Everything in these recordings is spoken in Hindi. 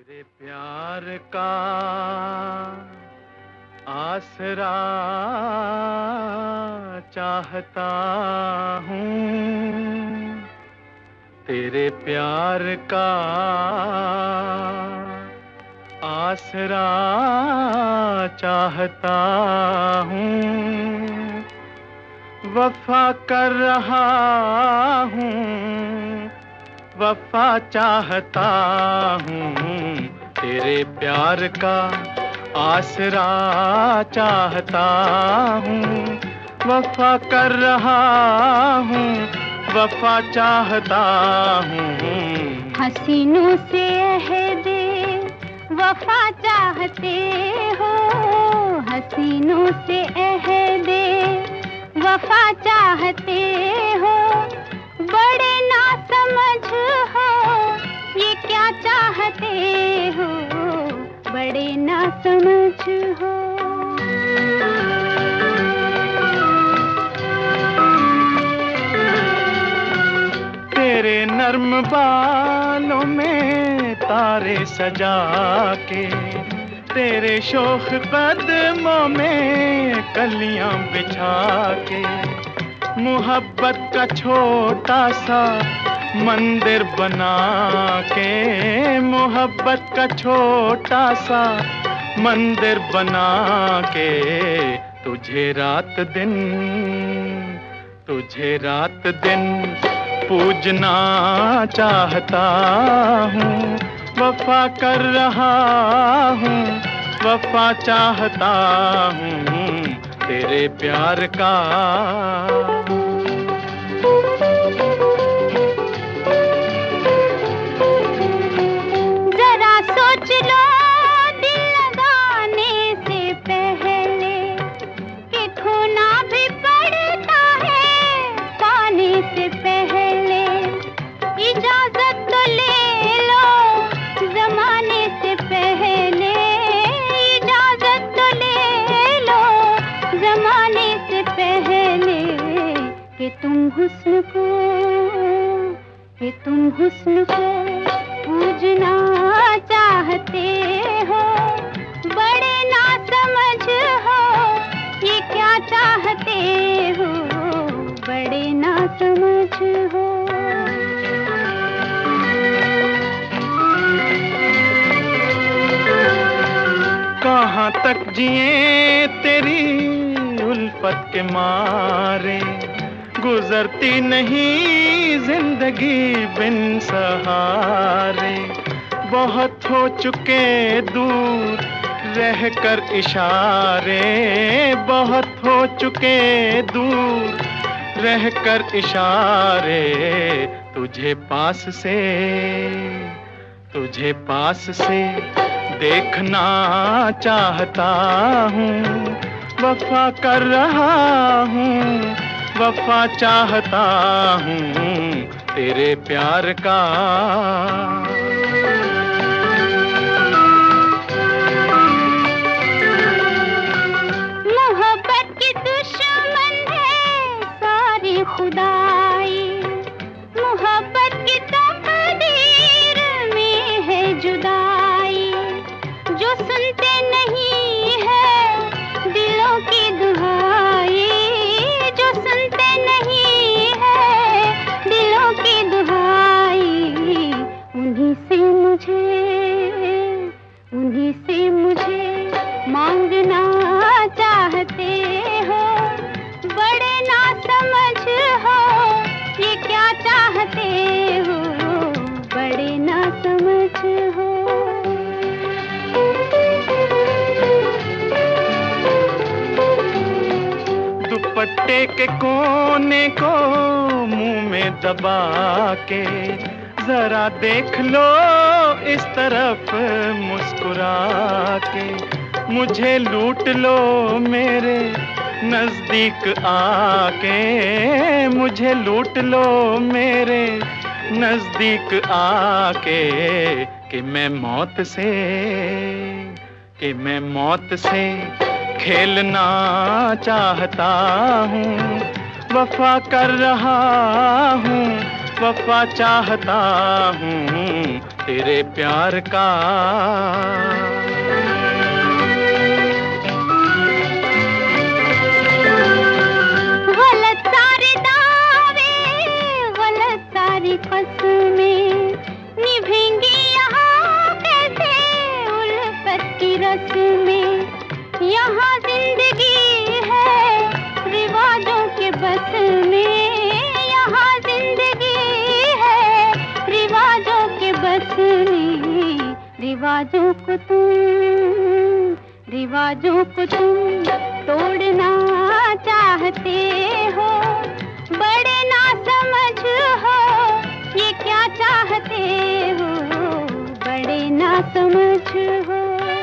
तेरे प्यार का आसरा चाहता हूँ, तेरे प्यार का आसरा चाहता हूँ, वफा कर रहा हूँ, वफा चाहता हूँ, तेरे प्यार का आसरा चाहता हूँ, वफा कर रहा हूँ, वफा चाहता हूँ। हसीनों से अहदे वफा चाहते हो, हसीनों से अहदे वफा चाहते हो, बड़े ना समझ हो ये क्या चाहते हो, बड़े ना समझ हो। तेरे नर्म बालों में तारे सजा के, तेरे शोख कदमों में कलियां बिछा के, मोहब्बत का छोटा सा मंदिर बना के, मोहब्बत का छोटा सा मंदिर बना के, तुझे रात दिन पूजना चाहता हूँ, वफा कर रहा हूँ, वफा चाहता हूँ, तेरे प्यार का। जरा सोच लो दिल लगाने से पहले कि खोना भी पड़ता है पाने से पहले, इजाजत तो ले लो जमाने से पहले, इजाजत तो ले लो जमाने से पहले, कि तुम हुस्न को पूजना चाहते हो, बड़े ना समझ हो ये क्या चाहते हो, बड़े ना समझ हो। कहाँ तक जिए तेरी उल्फत के मारे, गुजरती नहीं जिंदगी बिन सहारे, बहुत हो चुके दूर रह कर इशारे, बहुत हो चुके दूर रह कर इशारे, तुझे पास से देखना चाहता हूँ, वफा कर रहा हूँ, वफा चाहता हूँ, तेरे प्यार का। मोहब्बत की दुश्मन है सारी खुदाई, मोहब्बत की तकदीर में है जुदाई, जो सुनते नहीं है दिलों की दुहाई, जो सुनते नहीं है दिलों की दुहाई, उन्हीं से मुझे मांगना चाहते हो, बड़े ना समझ हो ये क्या चाहते हो, बड़े ना समझ हो। दुपट्टे के कोने को मुंह में दबा के, जरा देख लो इस तरफ मुस्कुरा के, मुझे लूट लो मेरे नजदीक आके, मुझे लूट लो मेरे नजदीक आके, कि मैं मौत से खेलना चाहता हूँ, वफा कर रहा हूँ, वफा चाहता हूँ, तेरे प्यार का। गलत सारे दावे, गलत सारी कसमें निभेंगी यहाँ कैसे उल्फत की रस्में। यहाँ जिंदगी है रिवाजों के बस में, यहाँ जिंदगी है रिवाजों के बस में। रिवाजों को तुम तोड़ना चाहते हो, बड़े ना समझ हो ये क्या चाहते हो, बड़े ना समझ हो।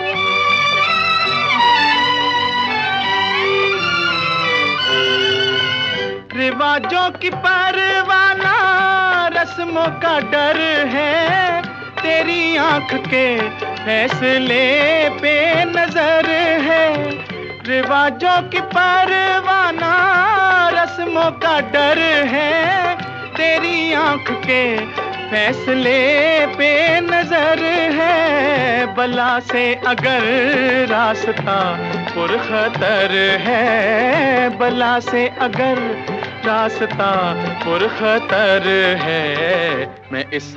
रिवाजों की परवाना रस्मों का डर है, तेरी आंख के फैसले पे नजर है। रिवाजों की परवाना रस्मों का डर है, तेरी आंख के फैसले पे नजर है। बला से अगर रास्ता पुरखतर है, बला से अगर रास्ता पुरखतर है, मैं इस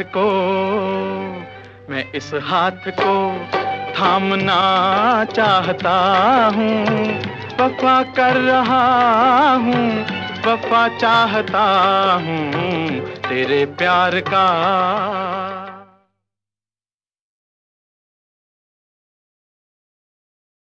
हाथ को थामना चाहता हूँ। वफा कर रहा हूँ, वफा चाहता हूँ तेरे प्यार का।